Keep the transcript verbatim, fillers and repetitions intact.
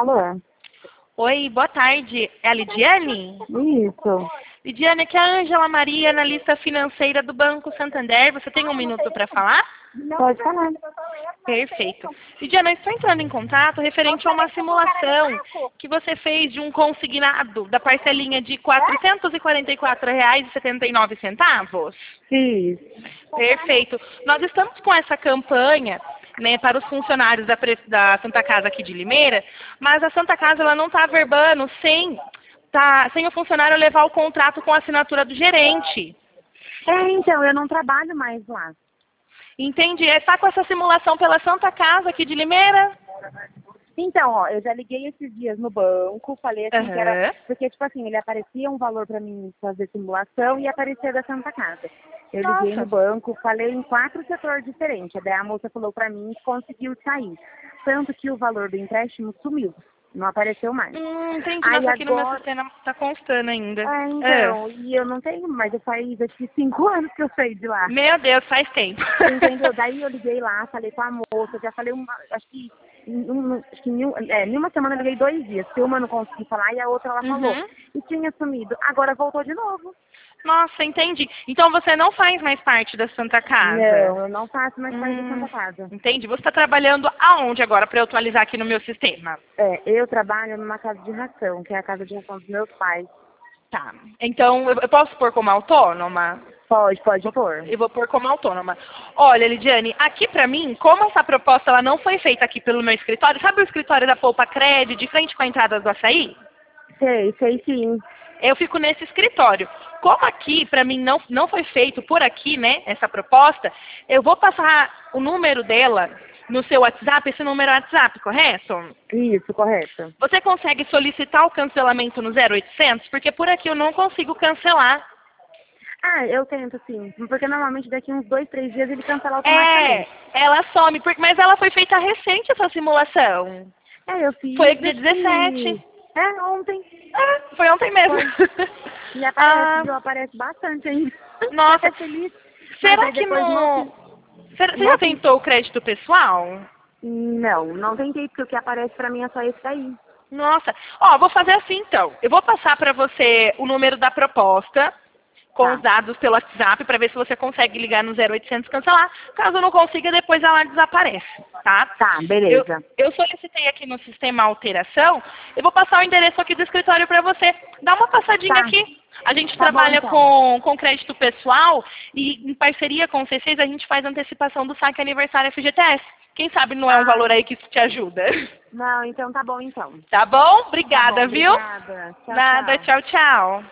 Alô? Oi, boa tarde. É a Lidiane? Isso. Lidiane, aqui é a Ângela Maria, analista financeira do Banco Santander. Você tem um minuto para falar? Pode falar. Perfeito. Lidiane, eu estou entrando em contato referente a uma simulação que você fez de um consignado da parcelinha de quatrocentos e quarenta e quatro reais e setenta e nove centavos. Isso. Perfeito. Nós estamos com essa campanha, né, para os funcionários da, pre- da Santa Casa aqui de Limeira, mas a Santa Casa ela não está verbando sem, tá, sem o funcionário levar o contrato com a assinatura do gerente. É, então, eu não trabalho mais lá. Entende? Está com essa simulação pela Santa Casa aqui de Limeira? Então, ó, eu já liguei esses dias no banco, falei assim que era... Aham. Porque, tipo assim, ele aparecia um valor pra mim fazer simulação e aparecia da Santa Casa. Eu liguei Nossa. no banco, falei em quatro setores diferentes. Daí a moça falou pra mim que conseguiu sair. Tanto que o valor do empréstimo sumiu. Não apareceu mais. Hum, entendi. Aí Nossa, aqui no meu agora... sistema está constando ainda. É, Ah. então, e eu não tenho, mas eu faz acho que cinco anos que eu saí de lá. Meu Deus, faz tempo. Entendeu? Daí eu liguei lá, falei com a moça, já falei uma, acho que, em um, acho que em, um, é, em uma semana eu liguei dois dias, porque uma eu não consegui falar e a outra ela falou. Uhum. E tinha sumido. Agora voltou de novo. Nossa, entendi. Então você não faz mais parte da Santa Casa? Não, eu não faço mais parte da Hum, Santa Casa. entendi. Você está trabalhando aonde agora para eu atualizar aqui no meu sistema? É, eu trabalho numa casa de ração, que é a casa de ração dos meus pais. Tá. Então, eu eu posso pôr como autônoma? Pode, pode pôr. Eu vou pôr como autônoma. Olha, Lidiane, aqui pra mim, como essa proposta ela não foi feita aqui pelo meu escritório, sabe o escritório da Poupa Cred, de frente com a entrada do Açaí? Sei, sei sim. Eu fico nesse escritório. Como aqui, pra mim, não, não foi feito por aqui, né, essa proposta, eu vou passar o número dela no seu WhatsApp, esse número é WhatsApp, correto? Isso, correto. Você consegue solicitar o cancelamento no zero oitocentos? Porque por aqui eu não consigo cancelar. Ah, eu tento sim, porque normalmente daqui uns dois, três dias ele cancela É, automaticamente. ela some, porque- mas ela foi feita recente, essa simulação. É, eu fiz. Foi dia acho dezessete. que- É, ontem. É, foi ontem mesmo. E aparece, Ah, viu? Aparece bastante ainda. nossa, Até feliz. Mas será aí que depois no... Será, você não já fiz. tentou o crédito pessoal? Não, não tentei, porque o que aparece pra mim é só esse daí. Nossa, ó, vou fazer assim então. Eu vou passar pra você o número da proposta, com Tá. os dados pelo WhatsApp, pra ver se você consegue ligar no zero oitocentos e cancelar. Caso não consiga, depois ela desaparece, tá? Tá, Eu, beleza. eu solicitei aqui no sistema alteração. Eu vou passar o endereço aqui do escritório para você. Dá uma passadinha Tá. aqui. A gente Tá bom, trabalha então. com, com crédito pessoal e em parceria com o C seis a gente faz antecipação do saque aniversário F G T S. Quem sabe não é um Ah. valor aí que te ajuda. Não, então tá bom então. Tá bom? Obrigada, Tá bom, viu? obrigada. Tchau, Nada, tchau. tchau, tchau.